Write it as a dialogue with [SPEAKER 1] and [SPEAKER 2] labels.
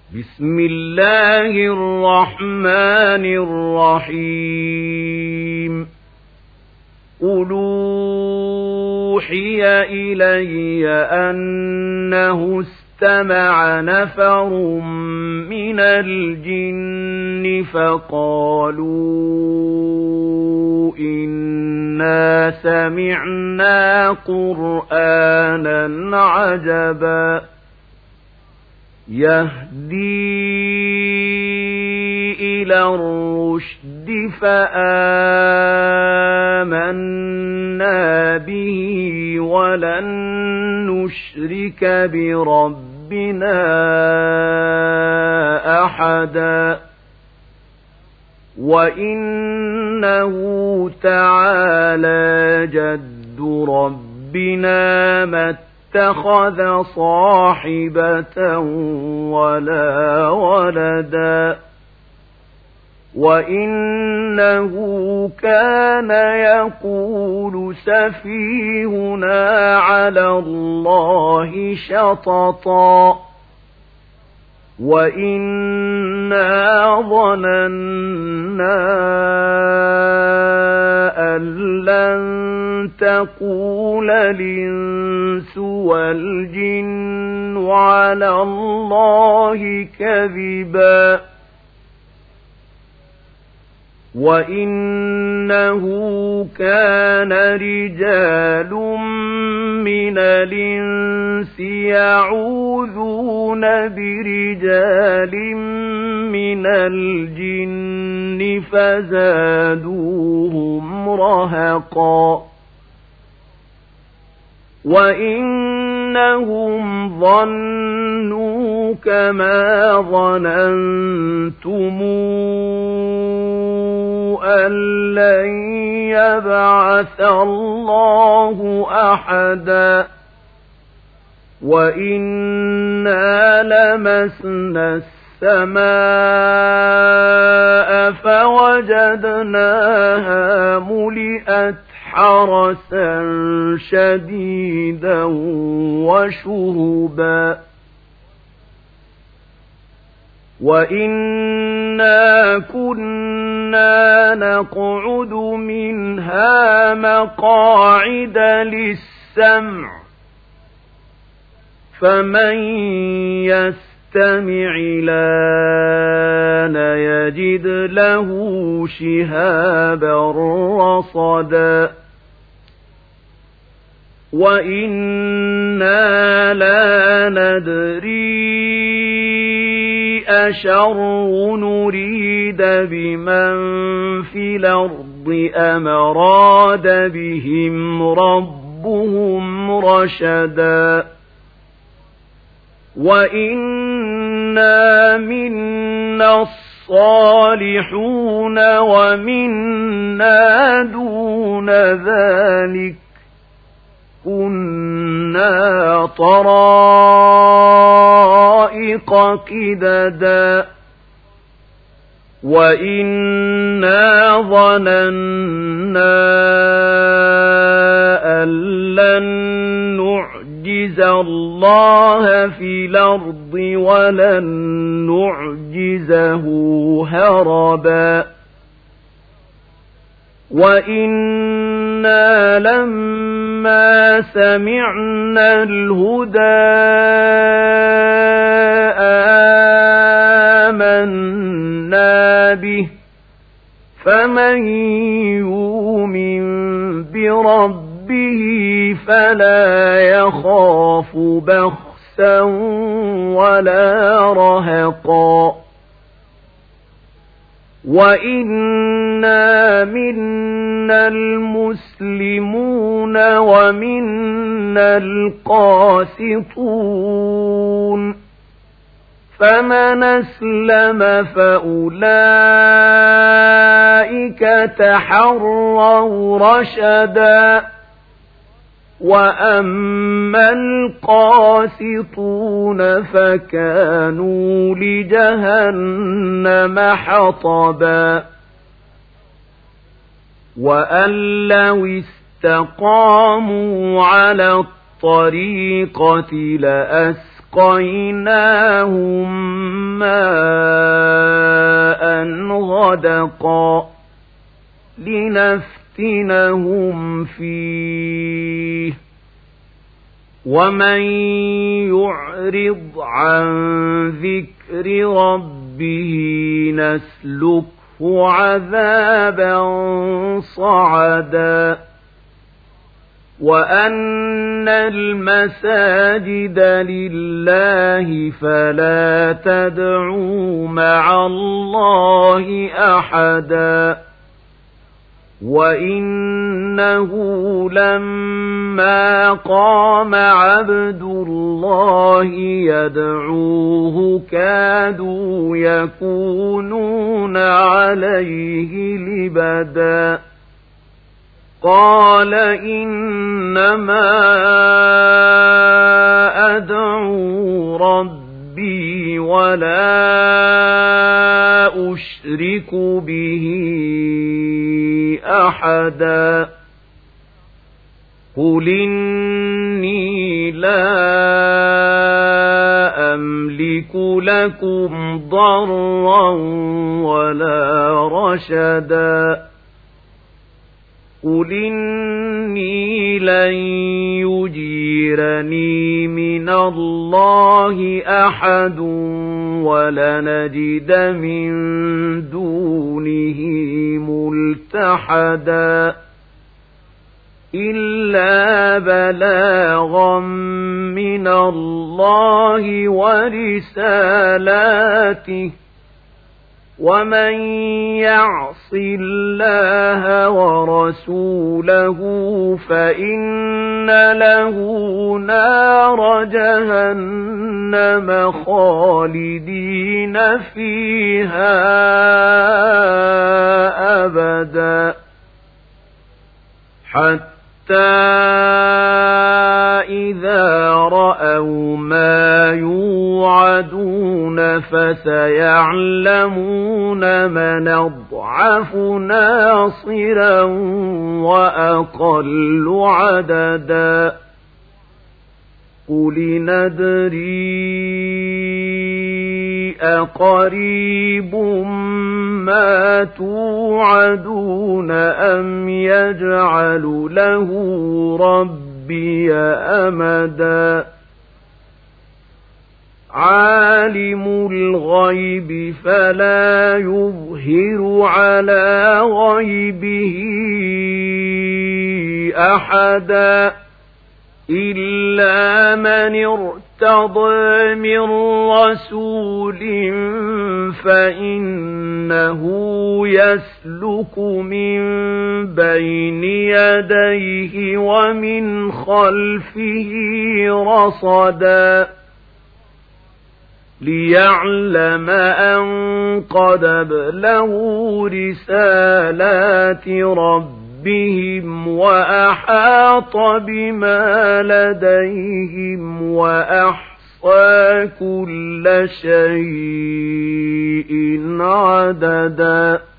[SPEAKER 1] بسم الله الرحمن الرحيم قل أوحي إلي أنه استمع نفر من الجن فقالوا إنا سمعنا قرآنا عجبا يهدي إلى الرشد فآمنا به ولن نشرك بربنا أحدا وإنه تعالى جد ربنا ما اتخذ صاحبة ولا ولدا وإنه كان يقول سفيهنا على الله شططا وإنا ظننا أن لن تقول الإنس والجن على الله كذبا وإنه كان رجال من الإنس يعوذون برجال من الجن فزادوهم رهقا وإنهم ظنوا كما ظننتم أن لن يبعث الله أحدا وإنا لمسنا السماء فوجدناها ملئت حرسا شديدا وشهبا وإنا كنا نقعد منها مقاعد للسمع فمن يستمع الآن يجد له شهابا رصدا وإنا لا ندري أشر نريد بمن في الأرض أم أراد بهم ربهم رشدا وإنا منا الصالحون ومنا دون ذلك كنا طرائق قددا وإنا ظننا أن لن نعجز الله في الأرض ولن نعجزه هربا وإنا لما سمعنا الهدى آمنا به فمن يؤمن بربه فلا يخاف بخسا ولا رهقا وإنا منا المسلمون ومنا القاسطون فمن أسلم فأولئك تحروا رشدا وأما القاسطون فكانوا لجهنم حطبا وأن لو استقاموا على الطريقة لأسقيناهم ماء غدقا لنفتنهم فيه ومن يعرض عن ذكر ربه نسلكه عذابا صعدا وأن المساجد لله فلا تدعوا مع الله أحدا وإنه لما قام عبد الله يدعوه كادوا يكونون عليه لبدا قال إنما أدعو ربي ولا أشرك به أحدا قل إني لا أملك لكم ضرا ولا رشدا قل إني لن يجيرني من الله أحد ولنجد من دونه ملتحدا إلا بلاغا من الله ورسالاته ومن يعص الله ورسوله فإن له نار جهنم خالدين فيها أبدا حتى إذا رأوا ما يوعدون فسيعلمون من أضعف ناصرا وأقل عددا قل ندري أقريب ما توعدون أم يجعل له ربي أمدا عالم الغيب فلا يظهر على غيبه أحدا إلا من ارتضى من رسول فإنه يسلك من بين يديه ومن خلفه رصدا ليعلم أن قد أبلغوا رسالات ربهم وأحاط بما لديهم وأحصى كل شيء عددا